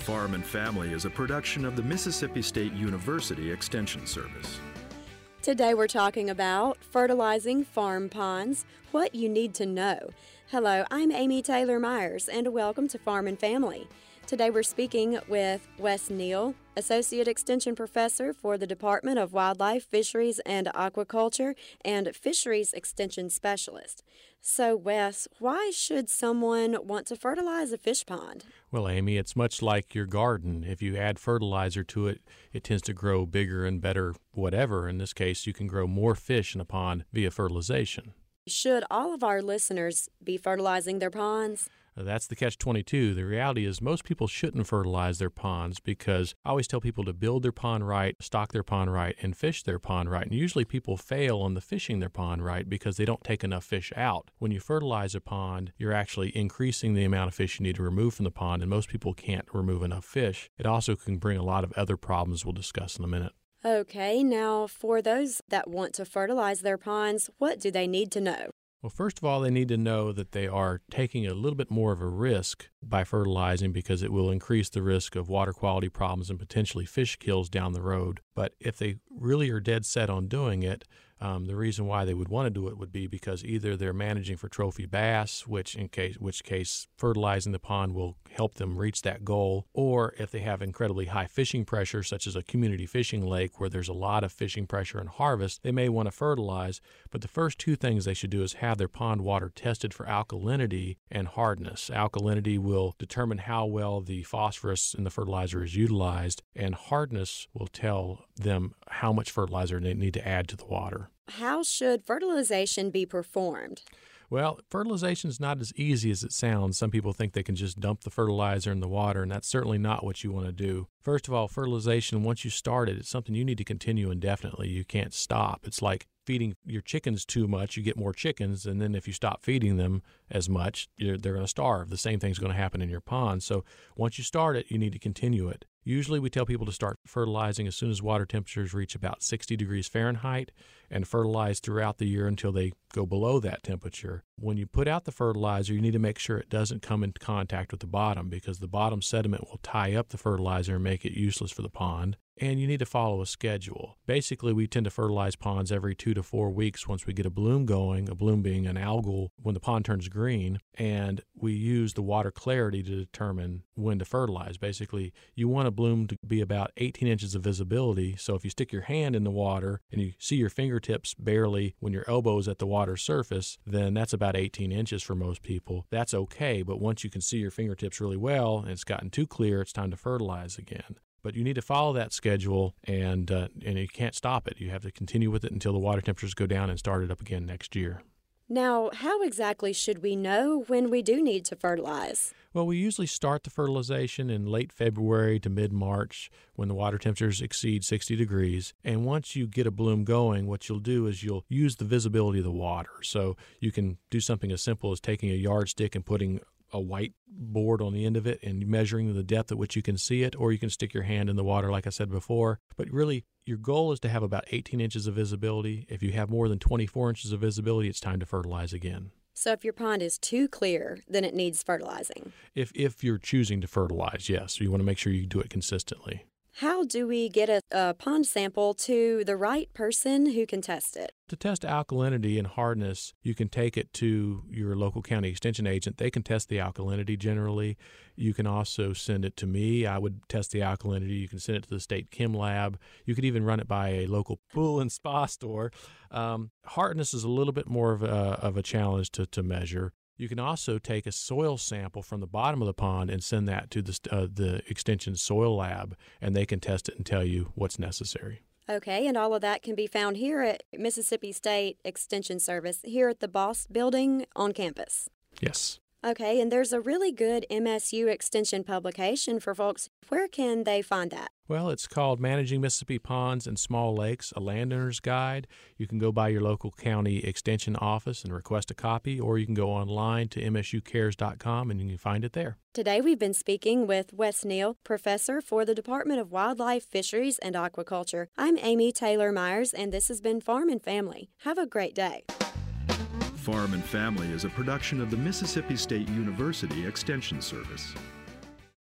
Farm and Family is a production of the Mississippi State University Extension Service. Today we're talking about fertilizing farm ponds, what you need to know. Hello, I'm Amy Taylor Myers, and welcome to Farm and Family. Today we're speaking with Wes Neal, Associate Extension Professor for the Department of Wildlife, Fisheries, and Aquaculture, and Fisheries Extension Specialist. So, Wes, why should someone want to fertilize a fish pond? Well, Amy, it's much like your garden. If you add fertilizer to it, it tends to grow bigger and better whatever. In this case, you can grow more fish in a pond via fertilization. Should all of our listeners be fertilizing their ponds? That's the catch-22. The reality is most people shouldn't fertilize their ponds because I always tell people to build their pond right, stock their pond right, and fish their pond right. And usually people fail on the fishing their pond right because they don't take enough fish out. When you fertilize a pond, you're actually increasing the amount of fish you need to remove from the pond, and most people can't remove enough fish. It also can bring a lot of other problems we'll discuss in a minute. Okay, now for those that want to fertilize their ponds, what do they need to know? Well, first of all, they need to know that they are taking a little bit more of a risk by fertilizing because it will increase the risk of water quality problems and potentially fish kills down the road. But if they really are dead set on doing it, the reason why they would want to do it would be because either they're managing for trophy bass, which case fertilizing the pond will help them reach that goal, or if they have incredibly high fishing pressure, such as a community fishing lake where there's a lot of fishing pressure and harvest, they may want to fertilize. But the first two things they should do is have their pond water tested for alkalinity and hardness. Alkalinity will determine how well the phosphorus in the fertilizer is utilized, and hardness will tell them how much fertilizer they need to add to the water. How should fertilization be performed? Well, fertilization is not as easy as it sounds. Some people think they can just dump the fertilizer in the water, and that's certainly not what you want to do. First of all, fertilization, once you start it, it's something you need to continue indefinitely. You can't stop. It's like feeding your chickens too much, you get more chickens, and then if you stop feeding them as much, they're going to starve. The same thing's going to happen in your pond. So once you start it, you need to continue it. Usually we tell people to start fertilizing as soon as water temperatures reach about 60 degrees Fahrenheit and fertilize throughout the year until they go below that temperature. When you put out the fertilizer, you need to make sure it doesn't come in contact with the bottom because the bottom sediment will tie up the fertilizer and make it useless for the pond. And you need to follow a schedule. Basically, we tend to fertilize ponds every 2 to 4 weeks once we get a bloom going, a bloom being an algal when the pond turns green, and we use the water clarity to determine when to fertilize. Basically, you want a bloom to be about 18 inches of visibility, so if you stick your hand in the water and you see your fingertips barely when your elbow is at the water surface, then that's about 18 inches for most people. That's okay, but once you can see your fingertips really well and it's gotten too clear, it's time to fertilize again. But you need to follow that schedule, and you can't stop it. You have to continue with it until the water temperatures go down and start it up again next year. Now, how exactly should we know when we do need to fertilize? Well, we usually start the fertilization in late February to mid-March when the water temperatures exceed 60 degrees. And once you get a bloom going, what you'll do is you'll use the visibility of the water. So you can do something as simple as taking a yardstick and putting a white board on the end of it and measuring the depth at which you can see it, or you can stick your hand in the water like I said before. But really, your goal is to have about 18 inches of visibility. If you have more than 24 inches of visibility, it's time to fertilize again. So if your pond is too clear, then it needs fertilizing. If you're choosing to fertilize, yes. You want to make sure you do it consistently. How do we get a pond sample to the right person who can test it? To test alkalinity and hardness, you can take it to your local county extension agent. They can test the alkalinity generally. You can also send it to me. I would test the alkalinity. You can send it to the state chem lab. You could even run it by a local pool and spa store. Hardness is a little bit more of a challenge to measure. You can also take a soil sample from the bottom of the pond and send that to the Extension Soil Lab, and they can test it and tell you what's necessary. Okay, and all of that can be found here at Mississippi State Extension Service, here at the Boss Building on campus. Yes. Okay, and there's a really good MSU Extension publication for folks. Where can they find that? Well, it's called Managing Mississippi Ponds and Small Lakes, a Landowner's Guide. You can go by your local county extension office and request a copy, or you can go online to msucares.com and you can find it there. Today we've been speaking with Wes Neal, Professor for the Department of Wildlife, Fisheries, and Aquaculture. I'm Amy Taylor Myers, and this has been Farm and Family. Have a great day. Farm and Family is a production of the Mississippi State University Extension Service.